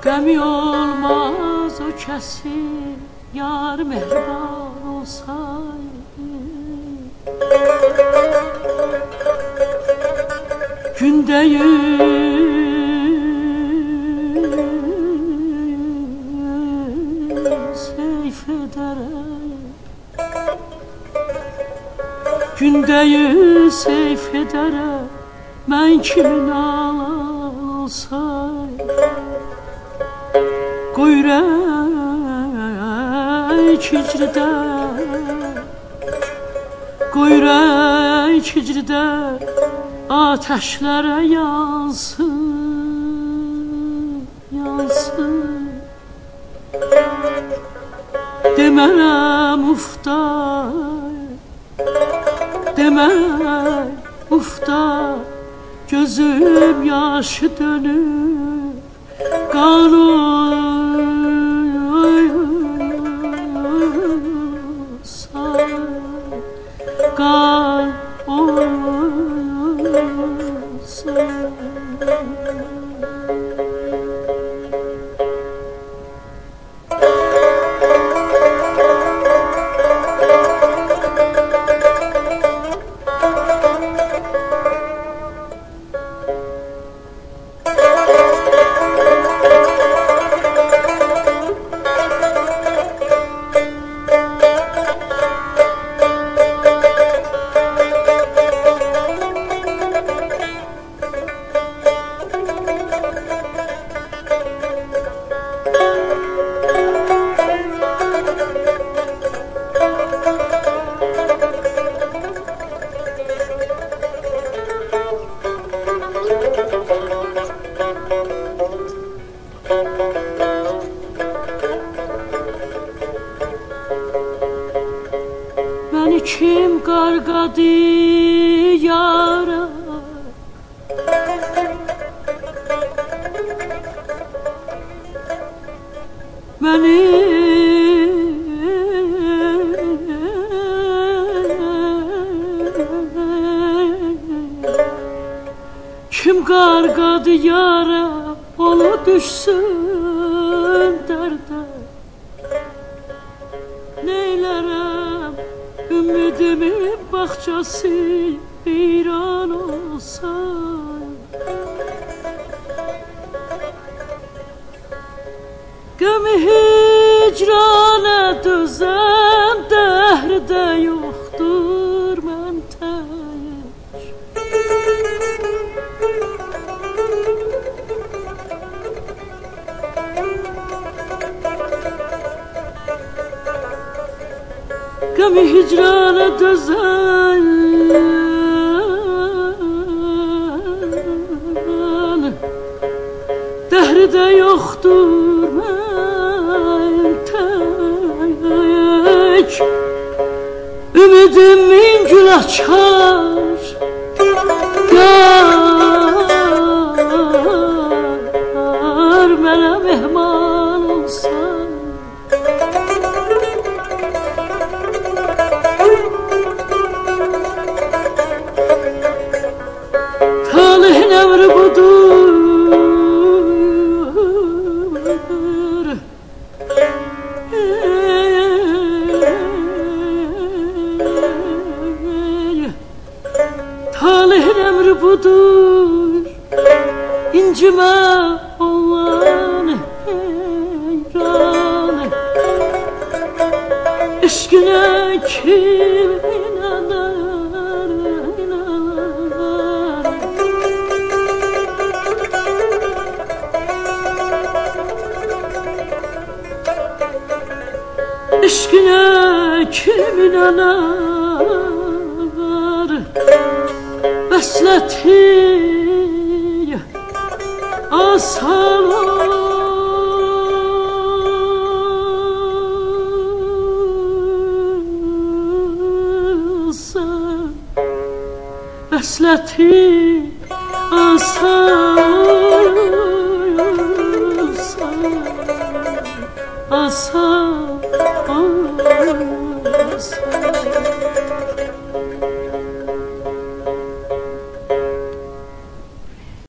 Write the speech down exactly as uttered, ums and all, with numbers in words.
Qəmi olmaz o kəsin yar mehriban olsaydı. Gündə yüz seyf edərəm, gündə yüz seyf edərəm, mən kimin alan olsaydı. Qoy ürək hicridə, qoy ürək hicridə ateşlərə yansın, yansın. Demərəm uftar, demərəm uftar, gözüm yaşı dönür qan olsa, qan olsa. Məni kim qarqadı yara, məni kim qarqadı yara, onu düşsün dərdə. Neylərəm ümidimin bağçası viran olsa, qəmi hicrana dözən dəhrdə yoxdur mən tək. Qəmi hicrana dözən dəhrdə yoxdur mən tək. Ümidim min gül açar, yar mənə mehman olsan. Talihin əmri budur, talihin əmri budur, incimə olan heyran. Eşqinə kim inanır, inanır. Eşqinə kim inanır, vəsləti asan olsa, vəsləti asan olsa, asan